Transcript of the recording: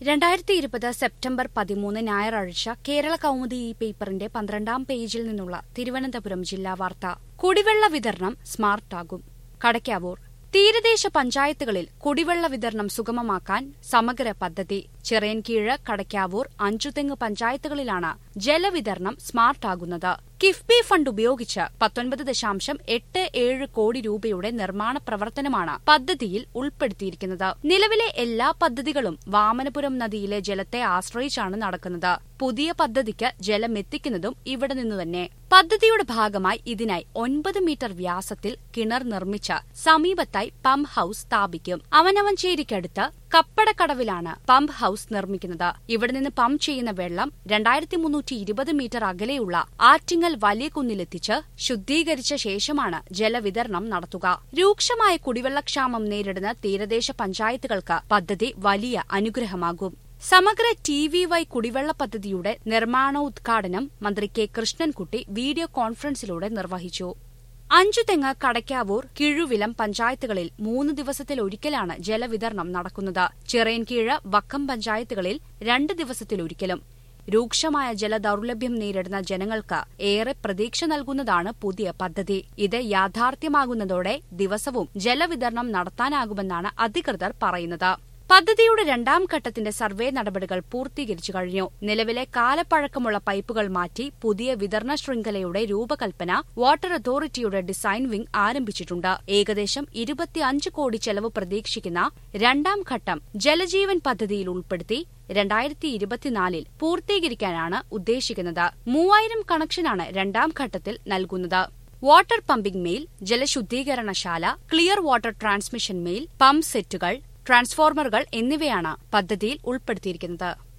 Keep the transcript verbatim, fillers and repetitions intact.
രണ്ടായിരത്തി ഇരുപത് സെപ്റ്റംബർ പതിമൂന്ന് ഞായറാഴ്ച കേരള കൗമുദി ഈ പേപ്പറിന്റെ പന്ത്രണ്ടാം പേജിൽ നിന്നുള്ള തിരുവനന്തപുരം ജില്ലാ വാർത്ത. കുടിവെള്ള വിതരണം സ്മാർട്ടാകും. കടയ്ക്കാവൂർ. തീരദേശ പഞ്ചായത്തുകളിൽ കുടിവെള്ള വിതരണം സുഗമമാക്കാൻ സമഗ്ര പദ്ധതി. ചിറയൻകീഴ്, കടയ്ക്കാവൂർ, അഞ്ചുതെങ്ങ് പഞ്ചായത്തുകളിലാണ് ജലവിതരണം സ്മാർട്ടാകുന്നത്. കിഫ്ബി ഫണ്ട് ഉപയോഗിച്ച് പത്തൊൻപത് ദശാംശം എട്ട് ഏഴ് കോടി രൂപയുടെ നിർമ്മാണ പ്രവർത്തനമാണ് പദ്ധതിയിൽ ഉൾപ്പെടുത്തിയിരിക്കുന്നത്. നിലവിലെ എല്ലാ പദ്ധതികളും വാമനപുരം നദിയിലെ ജലത്തെ ആശ്രയിച്ചാണ് നടക്കുന്നത്. പുതിയ പദ്ധതിക്ക് ജലമെത്തിക്കുന്നതും ഇവിടെ നിന്നുതന്നെ. പദ്ധതിയുടെ ഭാഗമായി ഇതിനായി ഒൻപത് മീറ്റർ വ്യാസത്തിൽ കിണർ നിർമ്മിച്ച് സമീപത്തായി പമ്പ് ഹൌസ് സ്ഥാപിക്കും. അവനവഞ്ചേരിക്കടുത്ത് കപ്പടക്കടവിലാണ് പമ്പ് ഹൌസ് നിർമ്മിക്കുന്നത്. ഇവിടെ നിന്ന് പമ്പ് ചെയ്യുന്ന വെള്ളം രണ്ടായിരത്തി മുന്നൂറ്റി ഇരുപത് മീറ്റർ അകലെയുള്ള ആറ്റിങ്ങൽ വലിയ കുന്നിലെത്തിച്ച് ശുദ്ധീകരിച്ച ശേഷമാണ് ജലവിതരണം നടത്തുക. രൂക്ഷമായ കുടിവെള്ളക്ഷാമം നേരിടുന്ന തീരദേശ പഞ്ചായത്തുകൾക്ക് പദ്ധതി വലിയ അനുഗ്രഹമാകും. സമഗ്ര ടി വി വൈ കുടിവെള്ള പദ്ധതിയുടെ നിർമ്മാണോദ്ഘാടനം മന്ത്രി കെ കൃഷ്ണൻകുട്ടി വീഡിയോ കോൺഫറൻസിലൂടെ നിർവഹിച്ചു. അഞ്ചുതെങ്ങ്, കടയ്ക്കാവൂർ, കിഴുവിലം പഞ്ചായത്തുകളിൽ മൂന്ന് ദിവസത്തിലൊരിക്കലാണ് ജലവിതരണം നടക്കുന്നത്. ചിറയൻകീഴ്, വക്കം പഞ്ചായത്തുകളിൽ രണ്ട് ദിവസത്തിലൊരിക്കലും. രൂക്ഷമായ ജലദൌർലഭ്യം നേരിടുന്ന ജനങ്ങൾക്ക് ഏറെ പ്രതീക്ഷ നൽകുന്നതാണ് പുതിയ പദ്ധതി. ഇത് യാഥാർത്ഥ്യമാകുന്നതോടെ ദിവസവും ജലവിതരണം നടത്താനാകുമെന്നാണ് അധികൃതർ പറയുന്നത്. പദ്ധതിയുടെ രണ്ടാം ഘട്ടത്തിന്റെ സർവേ നടപടികൾ പൂർത്തീകരിച്ചു കഴിഞ്ഞു. നിലവിലെ കാലപ്പഴക്കമുള്ള പൈപ്പുകൾ മാറ്റി പുതിയ വിതരണ ശൃംഖലയുടെ രൂപകൽപ്പന വാട്ടർ അതോറിറ്റിയുടെ ഡിസൈൻ വിംഗ് ആരംഭിച്ചിട്ടുണ്ട്. ഏകദേശം ഇരുപത്തിയഞ്ച് കോടി ചെലവ് പ്രതീക്ഷിക്കുന്ന രണ്ടാം ഘട്ടം ജലജീവൻ പദ്ധതിയിൽ ഉൾപ്പെടുത്തി രണ്ടായിരത്തി ഇരുപത്തിനാലിൽ പൂർത്തീകരിക്കാനാണ് ഉദ്ദേശിക്കുന്നത്. മൂവായിരം കണക്ഷനാണ് രണ്ടാം ഘട്ടത്തിൽ നൽകുന്നത്. വാട്ടർ പമ്പിംഗ് മെയിൽ, ജലശുദ്ധീകരണശാല, clear water transmission main, pump സെറ്റുകൾ, ട്രാൻസ്ഫോർമറുകൾ എന്നിവയാണ് പദ്ധതിയിൽ ഉൾപ്പെടുത്തിയിരിക്കുന്നത്.